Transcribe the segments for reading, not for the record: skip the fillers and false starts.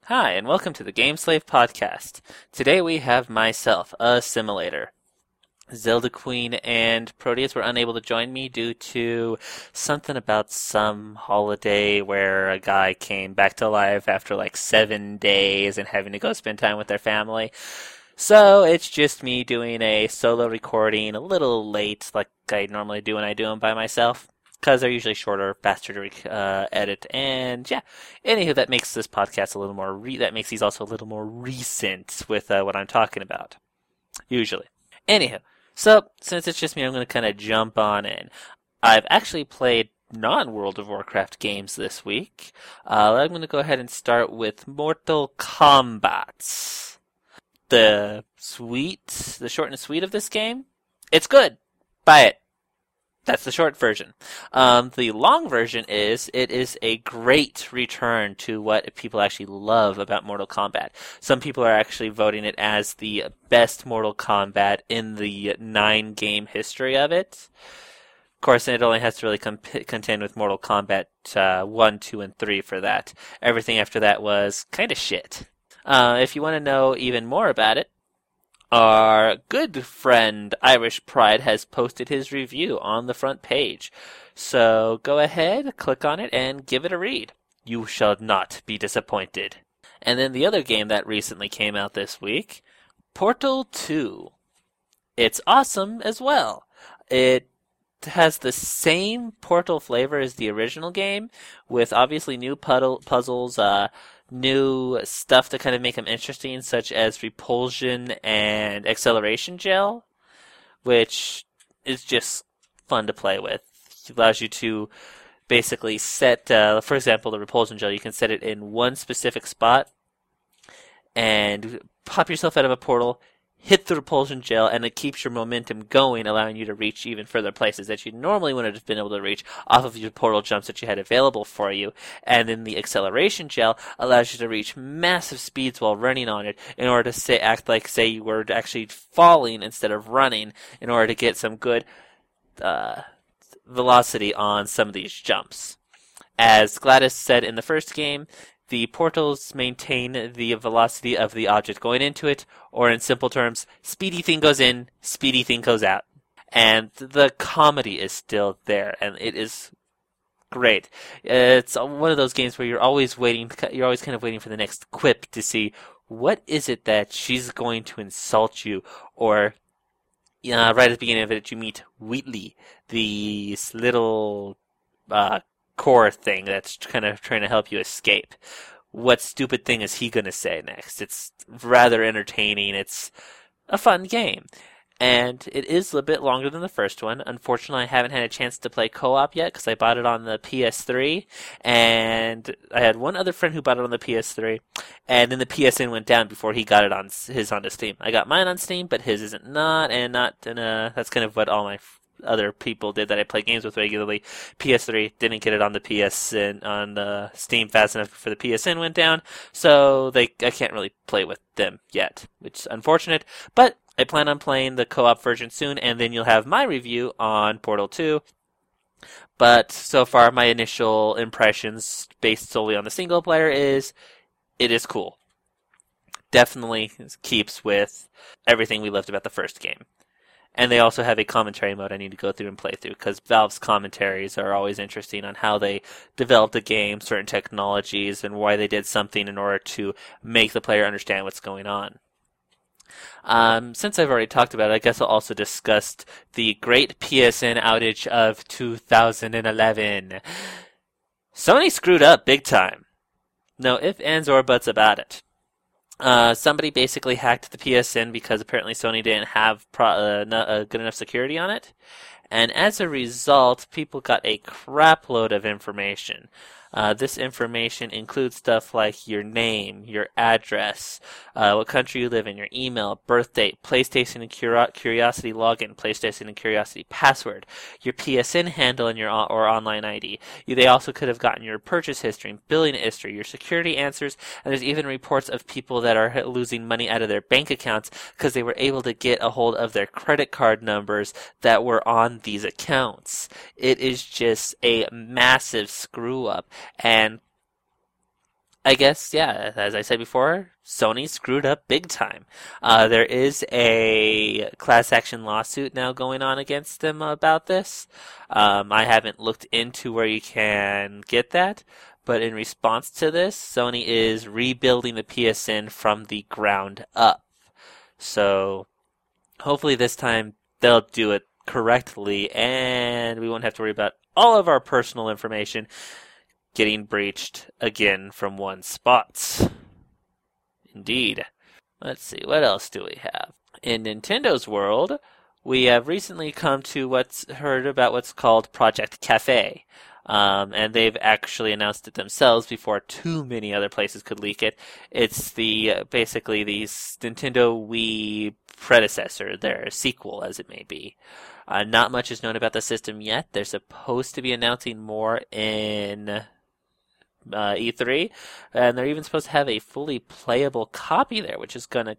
Hi, and welcome to the Game Slave Podcast. Today we have myself, a simulator. Zelda Queen and Proteus were unable to join me due to something about some holiday where a guy came back to life after like 7 days and having to go spend time with their family. So it's just me doing a solo recording, a little late, like I normally do when I do them by myself, because they're usually shorter, faster to edit, and yeah. Anywho, that makes this podcast a little more. That makes these also a little more recent with what I'm talking about. Usually. Anywho, so since it's just me, I'm going to kind of jump on in. I've actually played non-World of Warcraft games this week. I'm going to go ahead and start with Mortal Kombat. The short and sweet of this game, it's good. Buy it. That's the short version. The long version is, it is a great return to what people actually love about Mortal Kombat. Some people are actually voting it as the best Mortal Kombat in the 9-game history of it. Of course, it only has to really contend with Mortal Kombat 1, 2, and 3 for that. Everything after that was kind of shit. If you want to know even more about it, our good friend Irish Pride has posted his review on the front page. So go ahead, click on it, and give it a read. You shall not be disappointed. And then the other game that recently came out this week, Portal 2. It's awesome as well. It has the same Portal flavor as the original game, with obviously new puzzles, new stuff to kind of make them interesting, such as repulsion and acceleration gel, which is just fun to play with. It allows you to basically set, for example, the repulsion gel, you can set it in one specific spot and pop yourself out of a portal, hit the repulsion gel, and it keeps your momentum going, allowing you to reach even further places that you normally wouldn't have been able to reach off of your portal jumps that you had available for you. And then the acceleration gel allows you to reach massive speeds while running on it in order to act like, say, you were actually falling instead of running in order to get some good velocity on some of these jumps. As Gladys said in the first game, the portals maintain the velocity of the object going into it, or in simple terms, speedy thing goes in, speedy thing goes out. And the comedy is still there, and it is great. It's one of those games where you're always kind of waiting for the next quip to see what is it that she's going to insult you, or right at the beginning of it, you meet Wheatley, the little core thing that's kind of trying to help you escape. What stupid thing is he going to say next? It's rather entertaining. It's a fun game. And it is a bit longer than the first one. Unfortunately, I haven't had a chance to play co-op yet because I bought it on the PS3. And I had one other friend who bought it on the PS3. And then the PSN went down before he got it on onto Steam. I got mine on Steam, but his isn't that's kind of what all my other people did that I play games with regularly. PS3 didn't get it on the PSN on the Steam fast enough before the PSN went down, so I can't really play with them yet, which is unfortunate. But I plan on playing the co-op version soon, and then you'll have my review on Portal 2. But so far, my initial impressions, based solely on the single player, is it is cool. Definitely keeps with everything we loved about the first game. And they also have a commentary mode I need to go through and play through, because Valve's commentaries are always interesting on how they developed the game, certain technologies, and why they did something in order to make the player understand what's going on. Since I've already talked about it, I guess I'll also discuss the great PSN outage of 2011. Sony screwed up big time. No ifs, ands, or buts about it. Somebody basically hacked the PSN because apparently Sony didn't have good enough security on it. And as a result, people got a crap load of information. This information includes stuff like your name, your address, what country you live in, your email, birth date, PlayStation and Curiosity login, PlayStation and Curiosity password, your PSN handle, and your or online ID. They also could have gotten your purchase history, billing history, your security answers, and there's even reports of people that are losing money out of their bank accounts because they were able to get a hold of their credit card numbers that were on these accounts. It is just a massive screw up. And I guess, yeah, as I said before, Sony screwed up big time. There is a class action lawsuit now going on against them about this. I haven't looked into where you can get that, but in response to this, Sony is rebuilding the PSN from the ground up. So hopefully this time they'll do it correctly and we won't have to worry about all of our personal information getting breached again from one spot. Indeed. Let's see, what else do we have? In Nintendo's world, we have recently come to heard about what's called Project Cafe. And they've actually announced it themselves before too many other places could leak it. It's basically the Nintendo Wii predecessor, their sequel as it may be. Not much is known about the system yet. They're supposed to be announcing more in E3, and they're even supposed to have a fully playable copy there, which is gonna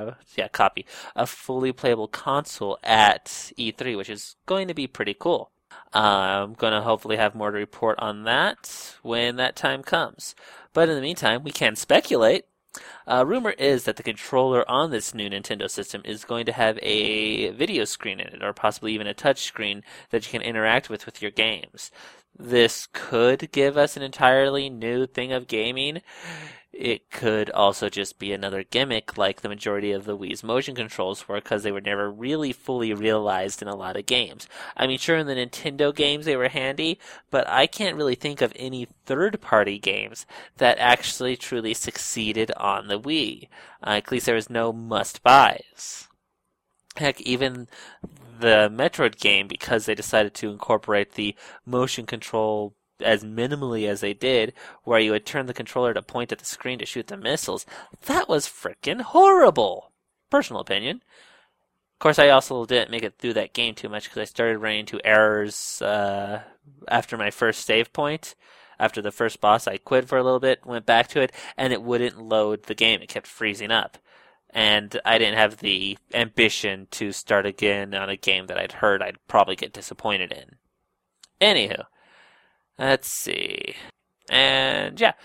a fully playable console at E3, which is going to be pretty cool. I'm gonna hopefully have more to report on that when that time comes. But in the meantime, we can speculate. Rumor is that the controller on this new Nintendo system is going to have a video screen in it, or possibly even a touch screen that you can interact with your games. This could give us an entirely new thing of gaming. It could also just be another gimmick like the majority of the Wii's motion controls were, because they were never really fully realized in a lot of games. I mean, sure, in the Nintendo games they were handy, but I can't really think of any third-party games that actually truly succeeded on the Wii. At least there was no must-buys. Heck, even the Metroid game, because they decided to incorporate the motion control as minimally as they did, where you would turn the controller to point at the screen to shoot the missiles, that was frickin' horrible. Personal opinion. Of course, I also didn't make it through that game too much because I started running into errors after my first save point. After the first boss, I quit for a little bit, went back to it, and it wouldn't load the game. It kept freezing up. And I didn't have the ambition to start again on a game that I'd heard I'd probably get disappointed in. Anywho, let's see. And yeah,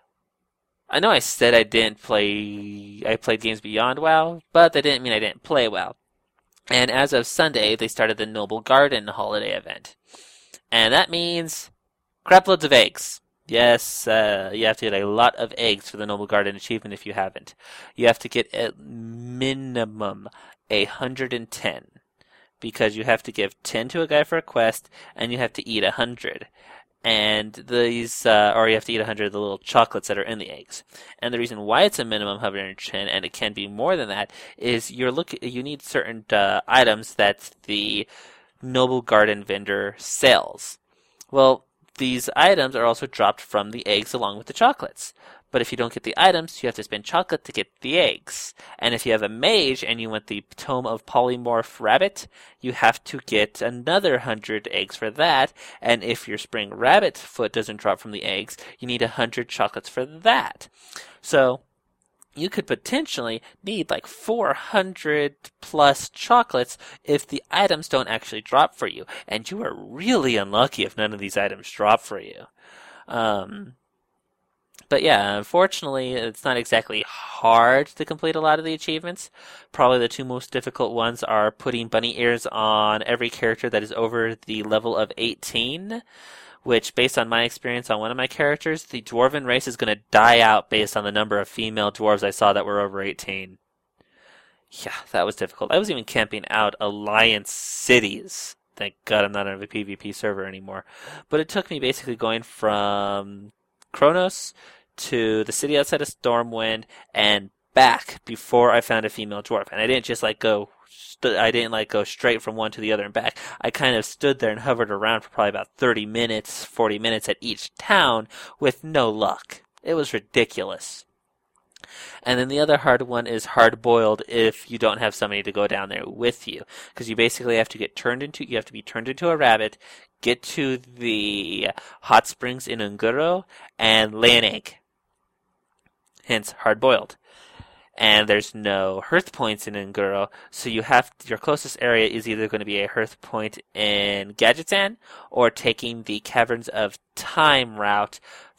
I know I said I played games beyond WoW, but that didn't mean I didn't play WoW. And as of Sunday, they started the Noble Garden holiday event. And that means craploads of eggs. Yes, you have to get a lot of eggs for the Noble Garden achievement if you haven't. You have to get at minimum 110. Because you have to give 10 to a guy for a quest, and you have to eat 100. And these, or you have to eat 100 of the little chocolates that are in the eggs. And the reason why it's a minimum 110, and it can be more than that, is you need certain items that the Noble Garden vendor sells. Well, these items are also dropped from the eggs along with the chocolates. But if you don't get the items, you have to spend chocolate to get the eggs. And if you have a mage and you want the Tome of Polymorph Rabbit, you have to get another 100 eggs for that. And if your Spring Rabbit foot doesn't drop from the eggs, you need 100 chocolates for that. So you could potentially need like 400 plus chocolates if the items don't actually drop for you. And you are really unlucky if none of these items drop for you. But yeah, unfortunately, it's not exactly hard to complete a lot of the achievements. Probably the two most difficult ones are putting bunny ears on every character that is over the level of 18, which, based on my experience on one of my characters, the dwarven race is going to die out based on the number of female dwarves I saw that were over 18. Yeah, that was difficult. I was even camping out Alliance cities. Thank God I'm not on a PvP server anymore. But it took me basically going from Kronos to the city outside of Stormwind and back before I found a female dwarf. And I didn't just go straight from one to the other and back. I kind of stood there and hovered around for probably about 30 minutes, 40 minutes at each town with no luck. It was ridiculous. And then the other hard one is hard-boiled if you don't have somebody to go down there with you. Because you basically have to be turned into a rabbit, get to the hot springs in Unguro, and lay an egg. Hence, hard-boiled. And there's no hearth points in Unguro, so your closest area is either going to be a hearth point in Gadgetzan, or taking the Caverns of Time route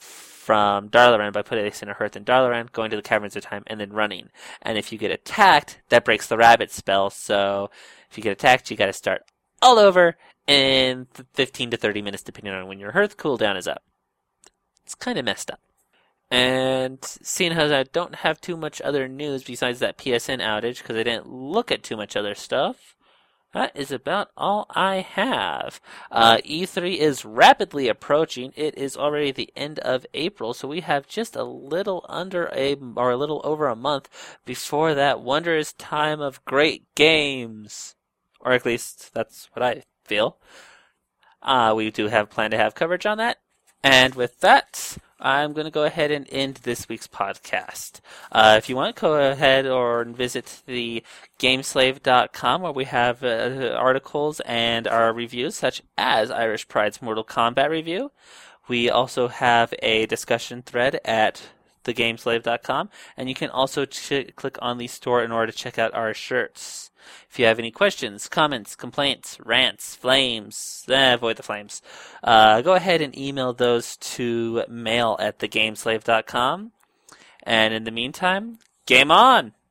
from Dalaran by placing a hearth in Dalaran, going to the Caverns of Time, and then running. And if you get attacked, that breaks the rabbit spell. So if you get attacked, you got to start all over in 15 to 30 minutes, depending on when your hearth cooldown is up. It's kind of messed up. And seeing as I don't have too much other news besides that PSN outage, because I didn't look at too much other stuff, that is about all I have. E3 is rapidly approaching. It is already the end of April, so we have just a little over a month before that wondrous time of great games. Or at least that's what I feel. We do have planned to have coverage on that. And with that, I'm going to go ahead and end this week's podcast. If you want, go ahead or visit the Gameslave.com, where we have articles and our reviews, such as Irish Pride's Mortal Kombat review. We also have a discussion thread at thegameslave.com, and you can also click on the store in order to check out our shirts. If you have any questions, comments, complaints, rants, flames, avoid the flames, go ahead and email those to mail@thegameslave.com. And in the meantime, game on!